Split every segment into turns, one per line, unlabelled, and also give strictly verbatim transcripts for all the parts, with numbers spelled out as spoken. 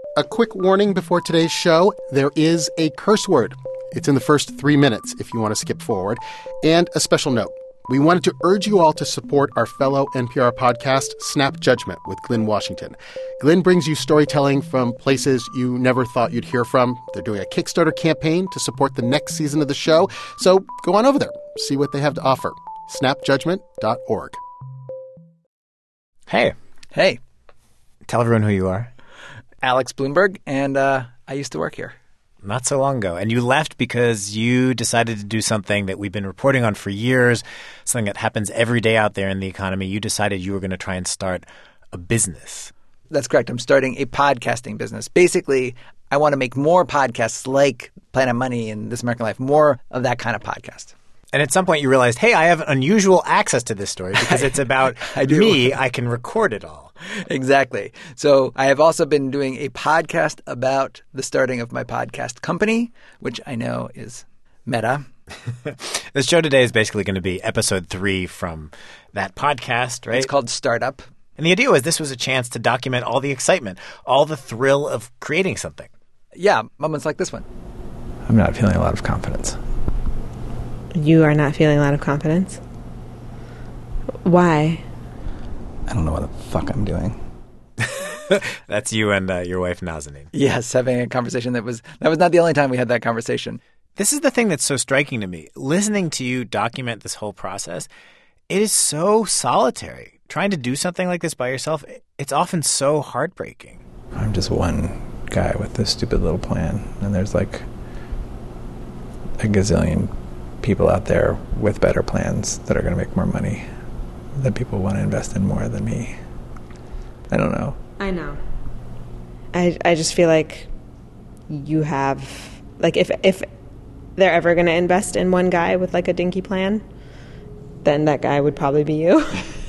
A quick warning before today's show. There is a curse word. It's in the first three minutes if you want to skip forward. And a special note. We wanted to urge you all to support our fellow N P R podcast, Snap Judgment, with Glynn Washington. Glynn brings you storytelling from places you never thought you'd hear from. They're doing a Kickstarter campaign to support the next season of the show. So go on over there. See what they have to offer. snap judgment dot org.
Hey.
Hey.
Tell everyone who you are.
Alex Blumberg, and uh, I used to work here.
Not so long ago. And you left because you decided to do something that we've been reporting on for years, something that happens every day out there in the economy. You decided you were going to try and start a business.
That's correct. I'm starting a podcasting business. Basically, I want to make more podcasts like Planet Money and This American Life, more of that kind of podcast.
And at some point you realized, hey, I have unusual access to this story because it's about
I do.
me. I can record it all.
Exactly. So I have also been doing a podcast about the starting of my podcast company, which I know is meta.
This show today is basically going to be episode three from that podcast, right?
It's called Startup.
And the idea was this was a chance to document all the excitement, all the thrill of creating something.
Yeah, moments like this one.
I'm not feeling a lot of confidence.
You are not feeling a lot of confidence? Why?
I don't know what the fuck I'm doing.
That's you and uh, your wife, Nazanin.
Yes, having a conversation that was that was not the only time we had that conversation.
This is the thing that's so striking to me. Listening to you document this whole process, it is so solitary. Trying to do something like this by yourself, it's often so heartbreaking.
I'm just one guy with this stupid little plan, and there's like a gazillion people out there with better plans that are going to make more money, that people want to invest in more than me. I don't know.
I know. I I just feel like you have, like, if if they're ever going to invest in one guy with like a dinky plan, then that guy would probably be you.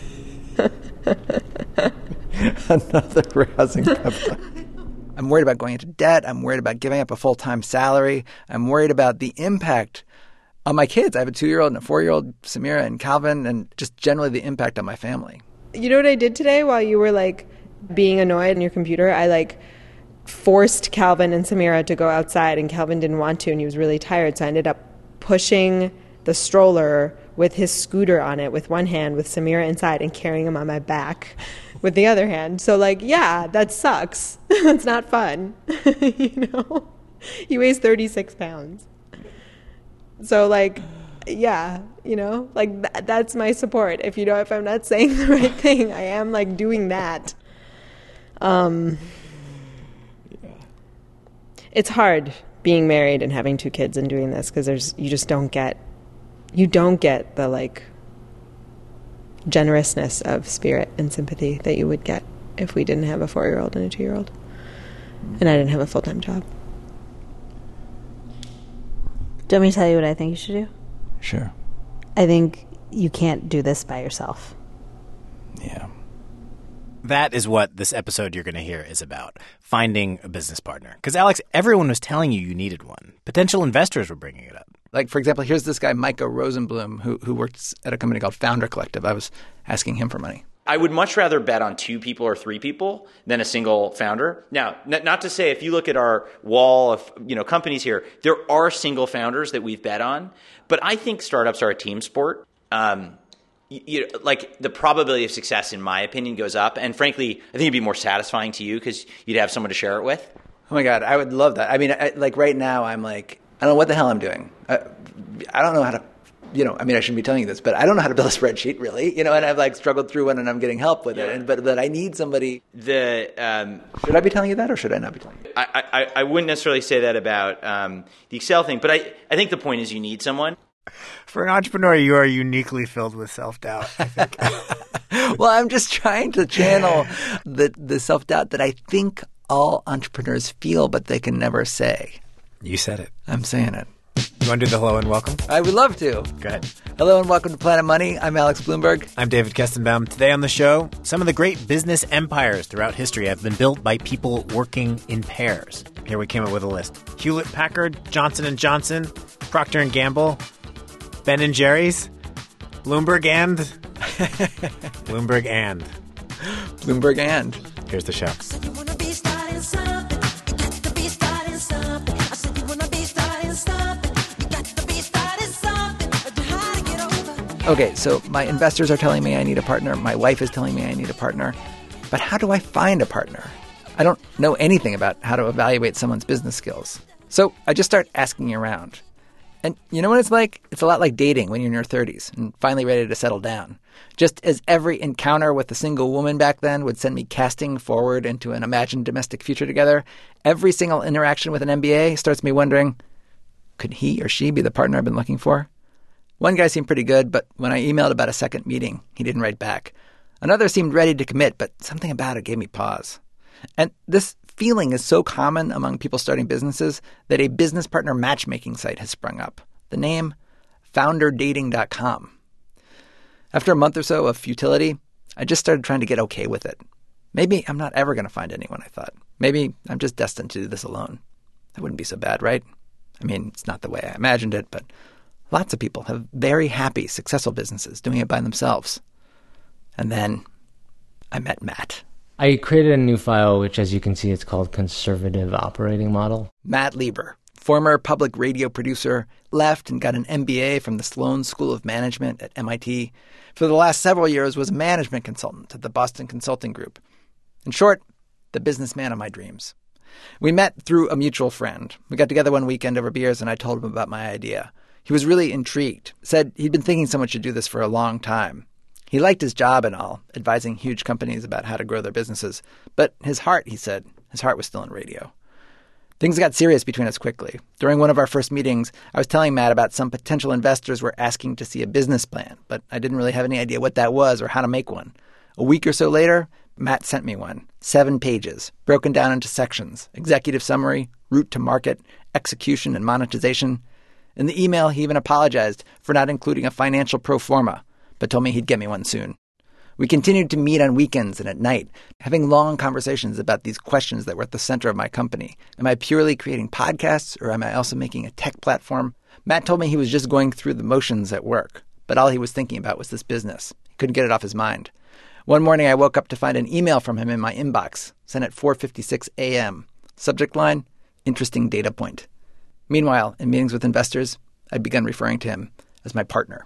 Another housing company.
I'm worried about going into debt. I'm worried about giving up a full-time salary. I'm worried about the impact on my kids. I have a two-year-old and a four-year-old, Samira and Calvin, and just generally the impact on my family.
You know what I did today while you were like being annoyed on your computer? I like forced Calvin and Samira to go outside, and Calvin didn't want to, and he was really tired. So I ended up pushing the stroller with his scooter on it with one hand, with Samira inside, and carrying him on my back with the other hand. So like, yeah, that sucks. That's not fun. You know, he weighs thirty-six pounds. So like, yeah, you know, like th- that's my support. If you know, if I'm not saying the right thing, I am like doing that. Um, yeah. It's hard being married and having two kids and doing this because there's you just don't get, you don't get the like generousness of spirit and sympathy that you would get if we didn't have a four-year-old and a two-year-old, and I didn't have a full-time job.
Do you want me to tell you what I think you should do?
Sure.
I think you can't do this by yourself.
Yeah.
That is what this episode you're going to hear is about, finding a business partner. Because, Alex, everyone was telling you you needed one. Potential investors were bringing it up.
Like, for example, here's this guy, Micah Rosenblum, who, who works at a company called Founder Collective. I was asking him for money.
I would much rather bet on two people or three people than a single founder. Now, n- not to say if you look at our wall of you know companies here, there are single founders that we've bet on. But I think startups are a team sport. Um, you, you, like the probability of success, in my opinion, goes up. And frankly, I think it'd be more satisfying to you because you'd have someone to share it with.
Oh, my God. I would love that. I mean, I, like right now, I'm like, I don't know what the hell I'm doing. I, I don't know how to. You know, I mean, I shouldn't be telling you this, but I don't know how to build a spreadsheet, really. You know, and I've like struggled through one, and I'm getting help with it. And, but but I need somebody.
The um,
should I be telling you that, or should I not be telling you?
I I, I wouldn't necessarily say that about um, the Excel thing, but I I think the point is you need someone.
For an entrepreneur, you are uniquely filled with self-doubt, I think.
Well, I'm just trying to channel the the self-doubt that I think all entrepreneurs feel, but they can never say.
You said it.
I'm saying it.
You want to do the hello and welcome?
I would love to.
Go ahead.
Hello and welcome to Planet Money. I'm Alex Blumberg.
I'm David Kestenbaum. Today on the show, some of the great business empires throughout history have been built by people working in pairs. Here we came up with a list. Hewlett-Packard, Johnson and Johnson, Procter and Gamble, Ben and Jerry's, Bloomberg and... Bloomberg and...
Bloomberg and...
Here's the show.
So you wanna be starting something. something. I said you wanna be starting something. You got to be starting something. But you how to get over.
Okay, so my investors are telling me I need a partner. My wife is telling me I need a partner. But how do I find a partner? I don't know anything about how to evaluate someone's business skills. So I just start asking around. And you know what it's like? It's a lot like dating when you're in your thirties and finally ready to settle down. Just as every encounter with a single woman back then would send me casting forward into an imagined domestic future together, every single interaction with an M B A starts me wondering, could he or she be the partner I've been looking for? One guy seemed pretty good, but when I emailed about a second meeting, he didn't write back. Another seemed ready to commit, but something about it gave me pause. And this feeling is so common among people starting businesses that a business partner matchmaking site has sprung up. The name, founder dating dot com. After a month or so of futility, I just started trying to get okay with it. Maybe I'm not ever going to find anyone, I thought. Maybe I'm just destined to do this alone. That wouldn't be so bad, right? I mean, it's not the way I imagined it, but lots of people have very happy, successful businesses doing it by themselves. And then I met Matt.
I created a new file, which, as you can see, it's called Conservative Operating Model.
Matt Lieber, former public radio producer, left and got an M B A from the Sloan School of Management at M I T. For the last several years was a management consultant at the Boston Consulting Group. In short, the businessman of my dreams. We met through a mutual friend. We got together one weekend over beers and I told him about my idea. He was really intrigued, said he'd been thinking someone should do this for a long time. He liked his job and all, advising huge companies about how to grow their businesses. But his heart, he said, his heart was still in radio. Things got serious between us quickly. During one of our first meetings, I was telling Matt about some potential investors were asking to see a business plan, but I didn't really have any idea what that was or how to make one. A week or so later, Matt sent me one. Seven pages, broken down into sections, executive summary, route to market, execution, and monetization. In the email, he even apologized for not including a financial pro forma, but told me he'd get me one soon. We continued to meet on weekends and at night, having long conversations about these questions that were at the center of my company. Am I purely creating podcasts, or am I also making a tech platform? Matt told me he was just going through the motions at work, but all he was thinking about was this business. He couldn't get it off his mind. One morning, I woke up to find an email from him in my inbox, sent at four fifty-six a.m. Subject line, interesting data point. Meanwhile, in meetings with investors, I'd begun referring to him as my partner.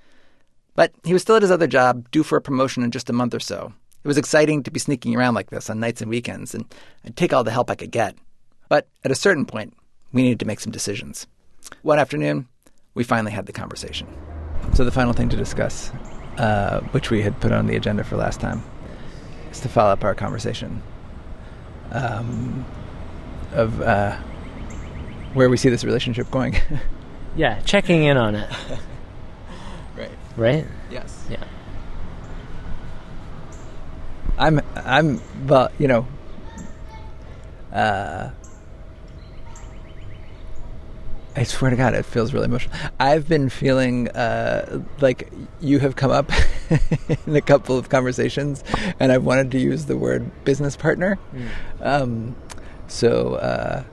But he was still at his other job, due for a promotion in just a month or so. It was exciting to be sneaking around like this on nights and weekends, and I'd take all the help I could get. But at a certain point, we needed to make some decisions. One afternoon, we finally had the conversation. So the final thing to discuss, uh, which we had put on the agenda for last time, is to follow up our conversation um, of uh, where we see this relationship going.
Yeah, checking in on it.
Right.
Right?
Yes.
Yeah.
I'm, I'm, well, you know, uh, I swear to God, it feels really emotional. I've been feeling uh, like you have come up in a couple of conversations, and I've wanted to use the word business partner. Mm. Um, so, uh,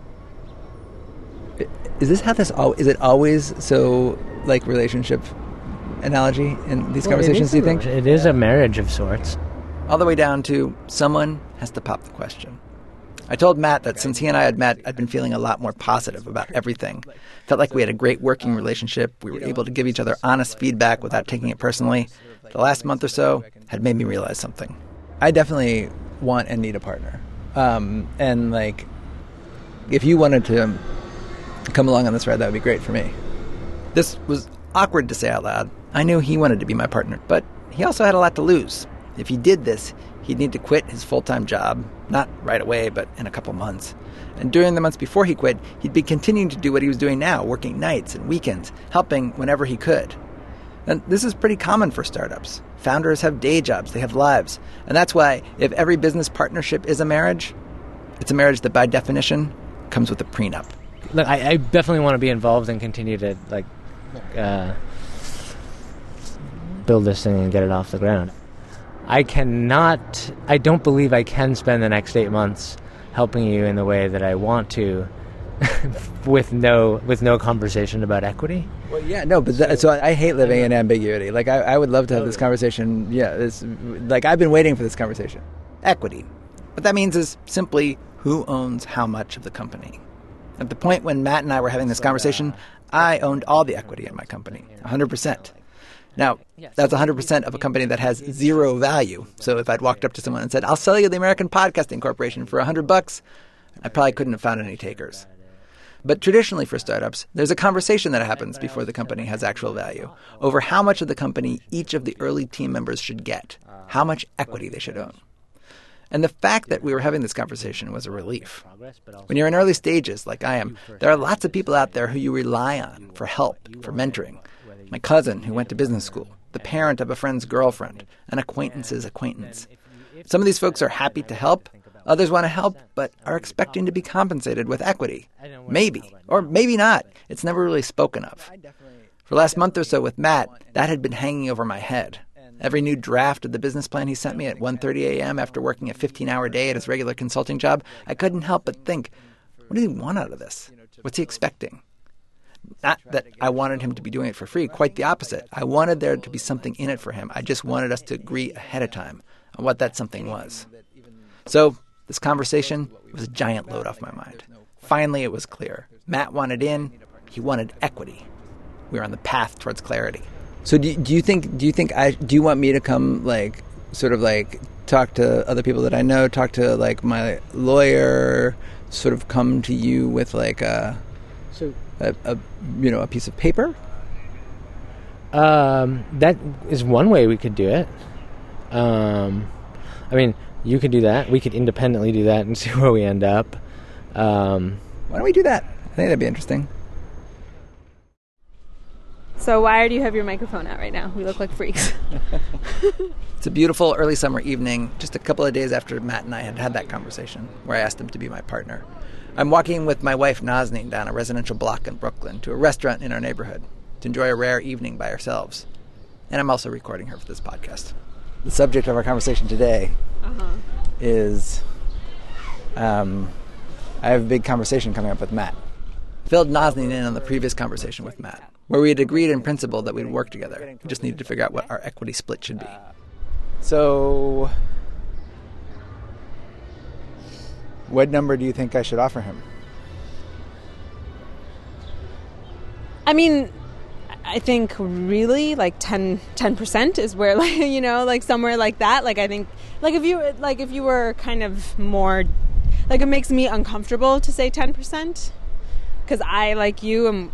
is this how this, al- is it always so, like, relationship analogy in these well, conversations, do you think?
It is a marriage of sorts.
All the way down to someone has to pop the question. I told Matt that since he and I had met, I'd been feeling a lot more positive about everything. Felt like we had a great working relationship. We were able to give each other honest feedback without taking it personally. The last month or so had made me realize something. I definitely want and need a partner. Um, and, like, if you wanted to come along on this ride, that would be great for me. This was awkward to say out loud. I knew he wanted to be my partner, but he also had a lot to lose. If he did this, he'd need to quit his full-time job, not right away, but in a couple months. And during the months before he quit, he'd be continuing to do what he was doing now, working nights and weekends, helping whenever he could. And this is pretty common for startups. Founders have day jobs, they have lives. And that's why if every business partnership is a marriage, it's a marriage that by definition comes with a prenup.
Look, I, I definitely want to be involved and continue to, like, uh, build this thing and get it off the ground. I cannot, I don't believe I can spend the next eight months helping you in the way that I want to with no with no conversation about equity.
Well, yeah, no, but that, so I hate living in ambiguity. Like, I, I would love to have this conversation. Yeah, this, like, I've been waiting for this conversation. Equity. What that means is simply who owns how much of the company. At the point when Matt and I were having this conversation, I owned all the equity in my company, one hundred percent. Now, that's one hundred percent of a company that has zero value. So if I'd walked up to someone and said, I'll sell you the American Podcasting Corporation for one hundred bucks, I probably couldn't have found any takers. But traditionally for startups, there's a conversation that happens before the company has actual value over how much of the company each of the early team members should get, how much equity they should own. And the fact that we were having this conversation was a relief. When you're in early stages, like I am, there are lots of people out there who you rely on for help, for mentoring. My cousin who went to business school, the parent of a friend's girlfriend, an acquaintance's acquaintance. Some of these folks are happy to help. Others want to help, but are expecting to be compensated with equity. Maybe, or maybe not. It's never really spoken of. For the last month or so with Matt, that had been hanging over my head. Every new draft of the business plan he sent me at one thirty a.m. after working a fifteen-hour day at his regular consulting job, I couldn't help but think, what does he want out of this? What's he expecting? Not that I wanted him to be doing it for free, quite the opposite. I wanted there to be something in it for him. I just wanted us to agree ahead of time on what that something was. So this conversation was a giant load off my mind. Finally, it was clear. Matt wanted in. He wanted equity. We were on the path towards clarity. So do, do you think, do you think I, do you want me to come, like, sort of like talk to other people that I know, talk to like my lawyer, sort of come to you with like a,
So,
a, a you know, a piece of paper?
um, that is one way we could do it. Um, I mean, you could do that. We could independently do that and see where we end up. Um,
Why don't we do that? I think that'd be interesting.
So why do you have your microphone out right now? We look like freaks.
It's a beautiful early summer evening, just a couple of days after Matt and I had had that conversation, where I asked him to be my partner. I'm walking with my wife Nazneen down a residential block in Brooklyn to a restaurant in our neighborhood to enjoy a rare evening by ourselves. And I'm also recording her for this podcast. The subject of our conversation today
Uh-huh.
is um, I have a big conversation coming up with Matt. Filled Nazneen in on the previous conversation with Matt, where we had agreed in principle that we'd work together. We just needed to figure out what our equity split should be. So, what number do you think I should offer him?
I mean, I think really like ten percent is where, like, you know, like somewhere like that. Like I think like if you like if you were kind of more like, it makes me uncomfortable to say ten percent because I, like you, am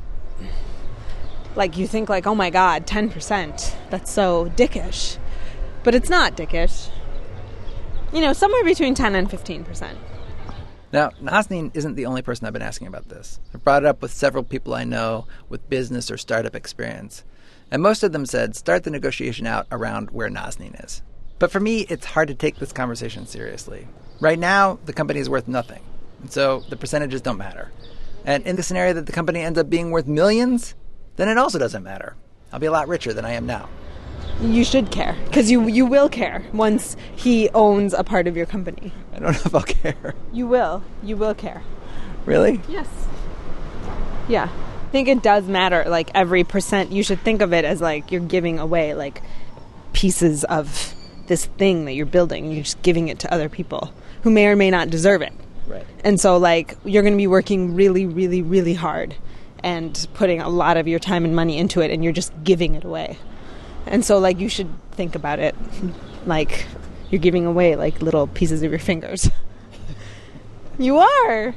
like, you think like, oh my God, ten percent. That's so dickish. But it's not dickish. You know, somewhere between ten and fifteen percent.
Now, Nazneen isn't the only person I've been asking about this. I've brought it up with several people I know with business or startup experience. And most of them said, start the negotiation out around where Nazneen is. But for me, it's hard to take this conversation seriously. Right now, the company is worth nothing. And so the percentages don't matter. And in the scenario that the company ends up being worth millions, then it also doesn't matter. I'll be a lot richer than I am now.
You should care, because you you will care once he owns a part of your company.
I don't know if I'll care.
You will. You will care.
Really?
Yes. Yeah. I think it does matter. Like, every percent, you should think of it as like you're giving away like pieces of this thing that you're building. You're just giving it to other people who may or may not deserve it.
Right.
And so, like, you're going to be working really, really, really hard and putting a lot of your time and money into it, and you're just giving it away. And so, like, you should think about it like you're giving away, like, little pieces of your fingers. You are.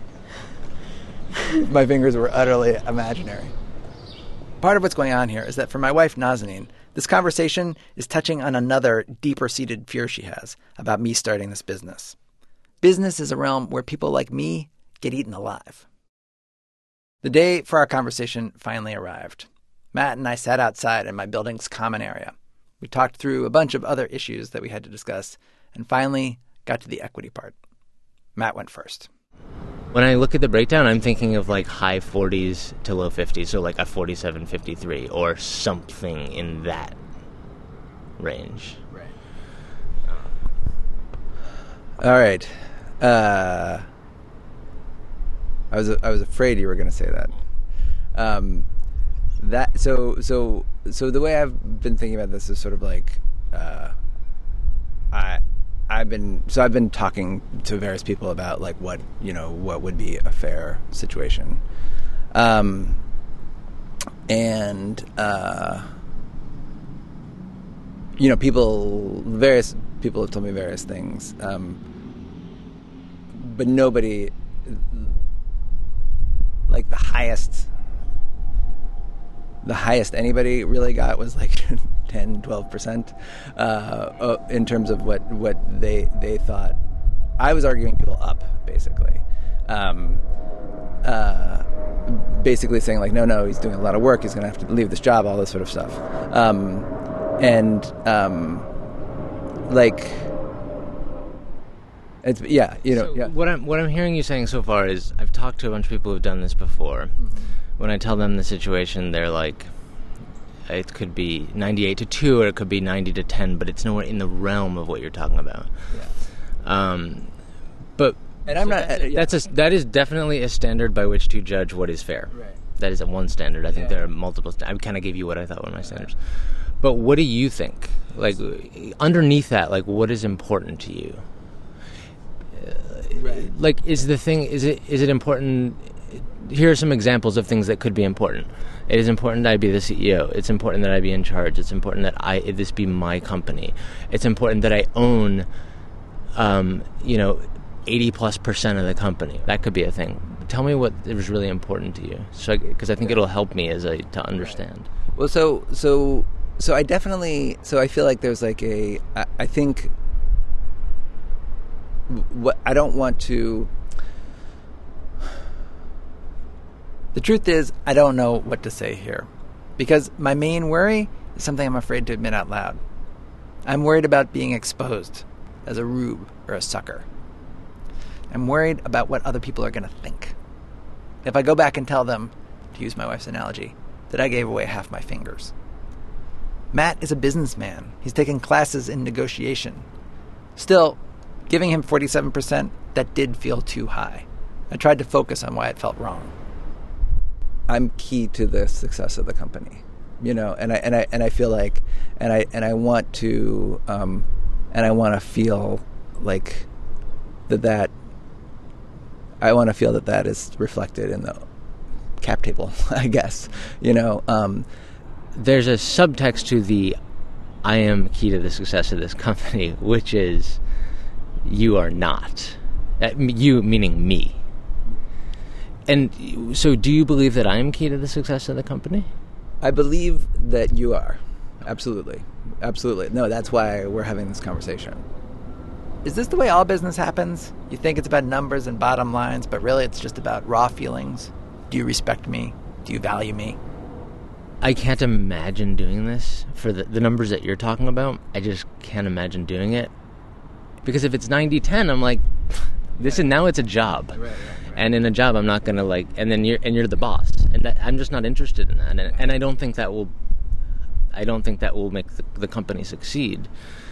My fingers were utterly imaginary. Part of what's going on here is that for my wife, Nazneen, this conversation is touching on another deeper-seated fear she has about me starting this business. Business is a realm where people like me get eaten alive. The day for our conversation finally arrived. Matt and I sat outside in my building's common area. We talked through a bunch of other issues that we had to discuss, and finally got to the equity part. Matt went first.
When I look at the breakdown, I'm thinking of like high forties to low fifties, so like a forty-seven fifty-three or something in that range.
Right. All right. Uh, I was I was afraid you were going to say that. Um, that so so so the way I've been thinking about this is sort of like, uh, I I
I've been so I've been talking to various people about like what you know what would be a fair situation, um, and uh, you know people various people have told me various things, um, but nobody like the highest the highest anybody really got was like ten, twelve percent uh, in terms of what, what they they thought. I was arguing people up, basically. Um, uh, basically saying, like, no, no, he's doing a lot of work, he's going to have to leave this job, all this sort of stuff. Um, and, um, like, it's, yeah, you know.
So
yeah.
What I'm, what I'm hearing you saying so far is I've talked to a bunch of people who've done this before. Mm-hmm. When I tell them the situation, they're like, it could be ninety-eight to two or it could be ninety to ten, but it's nowhere in the realm of what you're talking about. Yeah. Um, but
and I'm
so
not.
That's,
Uh, yeah.
that's a, that is definitely a standard by which to judge what is fair.
Right.
That is a one standard. I think
Yeah.
there are multiple. St- I kind of gave you what I thought were my standards. But what do you think? Like underneath that, like what is important to you?
Right.
Like, is the thing? Is it is it important? Here are some examples of things that could be important. It is important that I be the C E O. It's important that I be in charge. It's important that I this be my company. It's important that I own, um, you know, eighty plus percent of the company. That could be a thing. Tell me what is really important to you, so because I, I think it'll help me as I to understand.
Well, so so so I definitely so I feel like there's like a I, I think what I don't want to. The truth is, I don't know what to say here. Because my main worry is something I'm afraid to admit out loud. I'm worried about being exposed as a rube or a sucker. I'm worried about what other people are going to think. If I go back and tell them, to use my wife's analogy, that I gave away half my fingers. Matt is a businessman. He's taken classes in negotiation. Still, giving him forty-seven percent, that did feel too high. I tried to focus on why it felt wrong. I'm key to the success of the company, you know, and I and I and I feel like, and I and I want to, um, and I want to feel like that that I want to feel that that is reflected in the cap table, I guess, you know. Um,
There's a subtext to the "I am key to the success of this company," which is you are not. Uh, you meaning me. And so do you believe that I am key to the success of the company?
I believe that you are. Absolutely. Absolutely. No, that's why we're having this conversation. Is this the way all business happens? You think it's about numbers and bottom lines, but really it's just about raw feelings. Do you respect me? Do you value me?
I can't imagine doing this for the, the numbers that you're talking about. I just can't imagine doing it. Because if it's ninety ten, I'm like, this right. is now it's a job. Right, right. And in a job, I'm not gonna like, and then you're and you're the boss, and that, I'm just not interested in that, and, and I don't think that will, I don't think that will make the, the company succeed.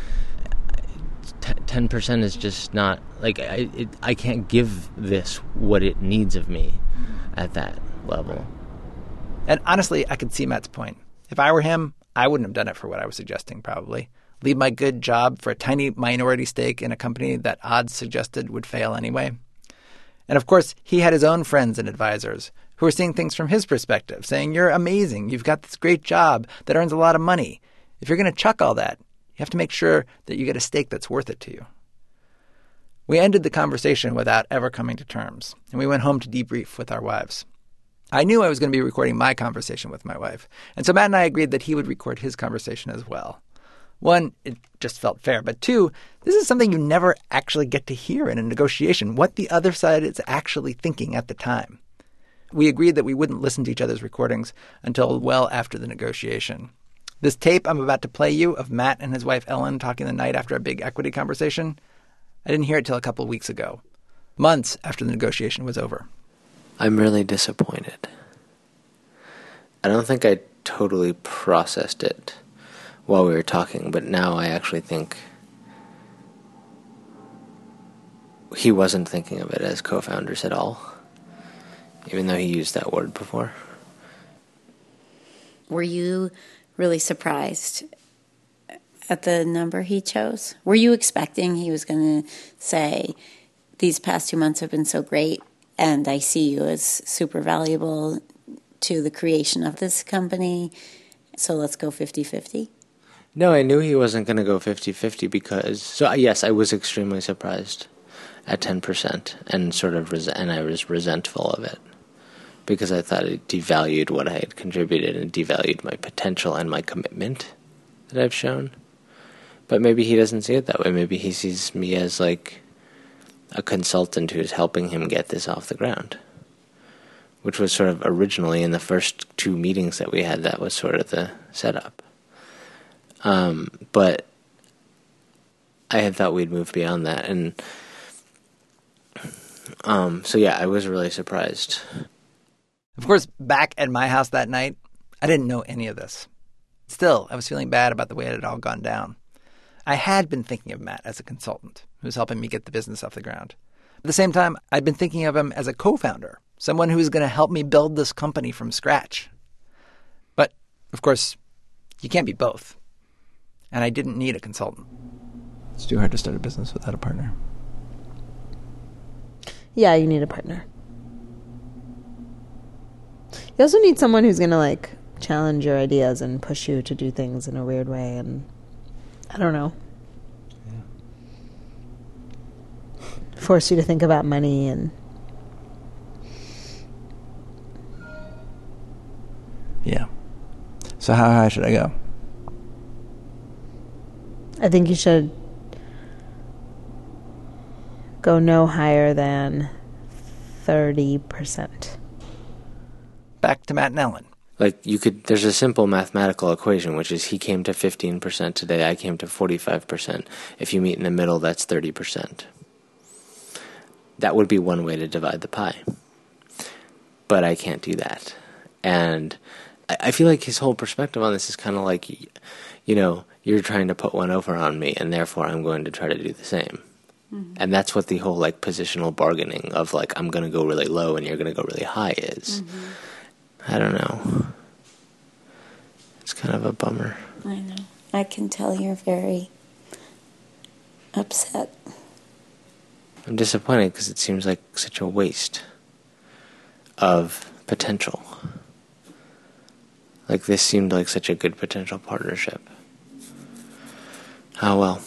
Ten percent is just not like I, it, I can't give this what it needs of me at that level.
And honestly, I could see Matt's point. If I were him, I wouldn't have done it for what I was suggesting. Probably leave my good job for a tiny minority stake in a company that odds suggested would fail anyway. And of course, he had his own friends and advisors who were seeing things from his perspective, saying, you're amazing, you've got this great job that earns a lot of money. If you're going to chuck all that, you have to make sure that you get a stake that's worth it to you. We ended the conversation without ever coming to terms, and we went home to debrief with our wives. I knew I was going to be recording my conversation with my wife, and so Matt and I agreed that he would record his conversation as well. One, it just felt fair. But two, this is something you never actually get to hear in a negotiation, what the other side is actually thinking at the time. We agreed that we wouldn't listen to each other's recordings until well after the negotiation. This tape I'm about to play you of Matt and his wife Ellen talking the night after a big equity conversation, I didn't hear it till a couple of weeks ago, months after the negotiation was over.
I'm really disappointed. I don't think I totally processed it while we were talking, but now I actually think he wasn't thinking of it as co-founders at all, even though he used that word before.
Were you really surprised at the number he chose? Were you expecting he was going to say, these past two months have been so great, and I see you as super valuable to the creation of this company, so let's go fifty-fifty?
No, I knew he wasn't going to go fifty-fifty because, so yes, I was extremely surprised at ten percent and sort of, res- and I was resentful of it because I thought it devalued what I had contributed and devalued my potential and my commitment that I've shown. But maybe he doesn't see it that way. Maybe he sees me as like a consultant who's helping him get this off the ground, which was sort of originally in the first two meetings that we had, that was sort of the setup. Um, but I had thought we'd move beyond that. And um, so, yeah, I was really surprised.
Of course, back at my house that night, I didn't know any of this. Still, I was feeling bad about the way it had all gone down. I had been thinking of Matt as a consultant who was helping me get the business off the ground. At the same time, I'd been thinking of him as a co-founder, someone who was going to help me build this company from scratch. But, of course, you can't be both. And I didn't need a consultant.
It's too hard to start a business without a partner.
Yeah, you need a partner. You also need someone who's going to, like, challenge your ideas and push you to do things in a weird way. And I don't know. Yeah. Force you to think about money and...
Yeah. So how high should I go?
I think you should go no higher than thirty percent.
Back to Matt and Ellen.
Like, you could, there's a simple mathematical equation, which is he came to fifteen percent today, I came to forty-five percent. If you meet in the middle, that's thirty percent. That would be one way to divide the pie. But I can't do that. And I, I feel like his whole perspective on this is kind of like, you know, you're trying to put one over on me, and therefore I'm going to try to do the same. Mm-hmm. And that's what the whole, like, positional bargaining of, like, I'm going to go really low and you're going to go really high is. Mm-hmm. I don't know. It's kind of a bummer.
I know. I can tell you're very upset.
I'm disappointed because it seems like such a waste of potential. Like, this seemed like such a good potential partnership. Oh, well.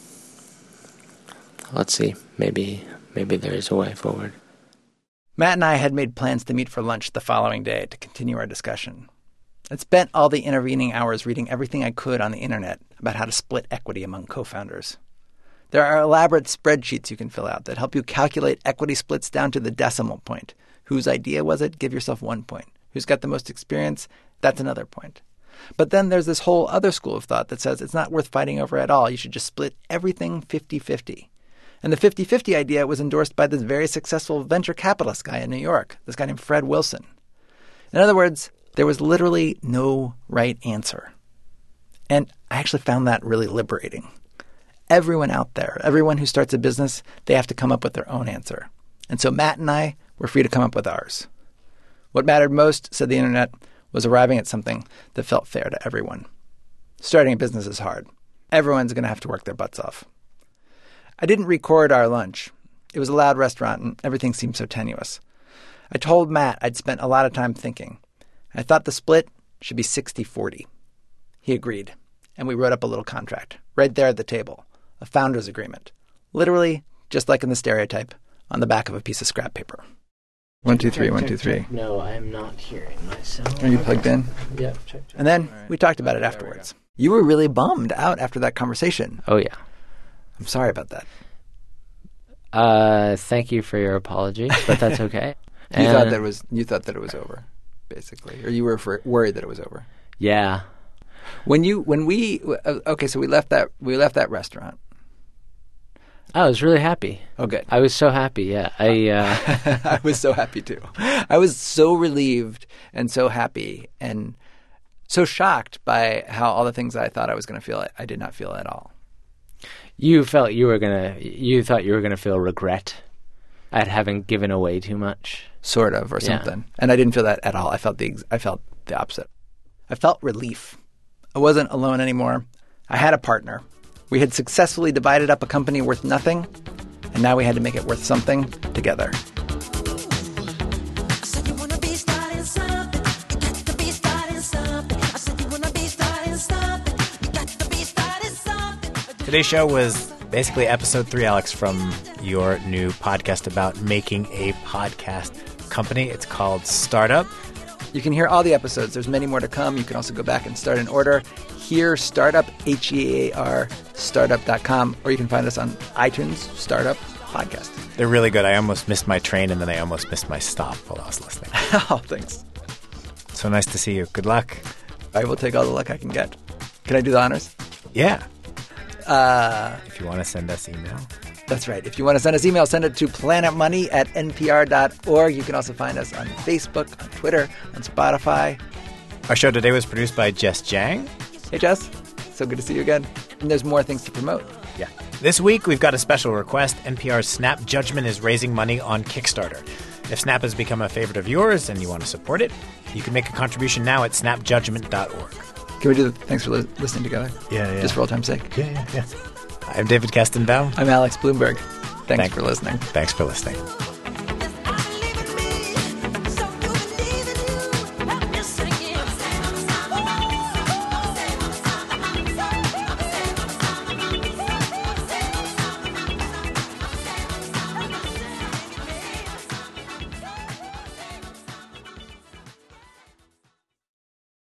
Let's see. Maybe, maybe there is a way forward.
Matt and I had made plans to meet for lunch the following day to continue our discussion. I'd spent all the intervening hours reading everything I could on the internet about how to split equity among co-founders. There are elaborate spreadsheets you can fill out that help you calculate equity splits down to the decimal point. Whose idea was it? Give yourself one point. Who's got the most experience? That's another point. But then there's this whole other school of thought that says it's not worth fighting over at all. You should just split everything fifty-fifty. And the fifty-fifty idea was endorsed by this very successful venture capitalist guy in New York, this guy named Fred Wilson. In other words, there was literally no right answer. And I actually found that really liberating. Everyone out there, everyone who starts a business, they have to come up with their own answer. And so Matt and I were free to come up with ours. What mattered most, said the internet, was arriving at something that felt fair to everyone. Starting a business is hard. Everyone's going to have to work their butts off. I didn't record our lunch. It was a loud restaurant and everything seemed so tenuous. I told Matt I'd spent a lot of time thinking. I thought the split should be sixty forty. He agreed, and we wrote up a little contract right there at the table, a founder's agreement, literally just like in the stereotype, on the back of a piece of scrap paper.
One, two, three, one, two, three.
No, I'm not hearing myself.
Are you plugged in?
Yep, check, check.
And then
right.
we talked about it afterwards. You were really bummed out after that conversation.
Oh, yeah.
I'm sorry about that.
Uh, thank you for your apology, but that's okay.
you
and
thought that it was you thought that it was over, basically, or you were for, worried that it was over.
Yeah.
When you when we uh, okay, so we left that we left that restaurant.
I was really happy.
Oh, good.
I was so happy. Yeah, I. Uh...
I was so happy too. I was so relieved and so happy and so shocked by how all the things I thought I was going to feel, I, I did not feel at all.
You felt you were gonna. You thought you were gonna feel regret at having given away too much,
sort of, or
yeah.
something. And I didn't feel that at all. I felt the. I felt the opposite. I felt relief. I wasn't alone anymore. I had a partner. We had successfully divided up a company worth nothing, and now we had to make it worth something together.
Today's show was basically episode three, Alex, from your new podcast about making a podcast company. It's called Startup.
You can hear all the episodes. There's many more to come. You can also go back and start an order. Hear Startup, H E A R, startup dot com, or you can find us on iTunes, Startup Podcast.
They're really good. I almost missed my train, and then I almost missed my stop while I was listening.
Oh, thanks.
So nice to see you. Good luck.
I will take all the luck I can get. Can I do the honors?
Yeah.
Uh,
if you want to send us email.
That's right. If you want to send us email, send it to planetmoney at n p r dot org. You can also find us on Facebook, on Twitter, on Spotify.
Our show today was produced by Jess Jang.
Hey, Jess. So good to see you again. And there's more things to promote.
Yeah. This week, we've got a special request. N P R's Snap Judgment is raising money on Kickstarter. If Snap has become a favorite of yours and you want to support it, you can make a contribution now at snap judgment dot org.
Can we do the thanks for li- listening together?
Yeah, yeah.
Just for old time's sake?
Yeah, yeah, yeah. I'm David Kestenbaum.
I'm Alex Bloomberg. Thanks
Thank-
for listening.
Thanks for listening.